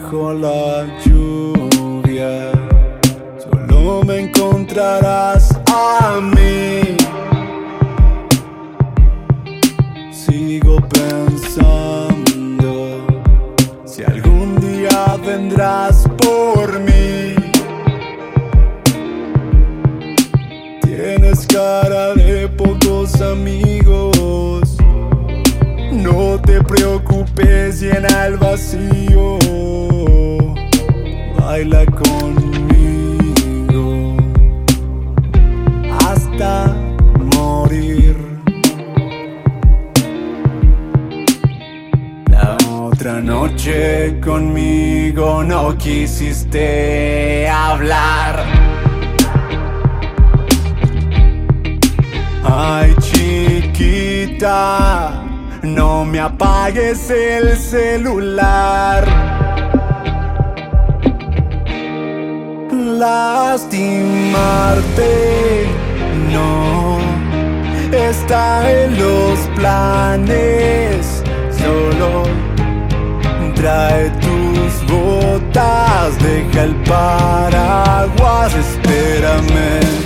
bajo la lluvia, solo me encontrarás a mí. Sigo pensando si algún día vendrás por mí. Tienes cara de pocos amigos, no te preocupes, llena el vacío. Baila conmigo hasta morir. La otra noche conmigo no quisiste hablar. Ay, chiquita, no me apagues el celular. Lastimarte no está en los planes. Solo trae tus botas, deja el paraguas, espérame.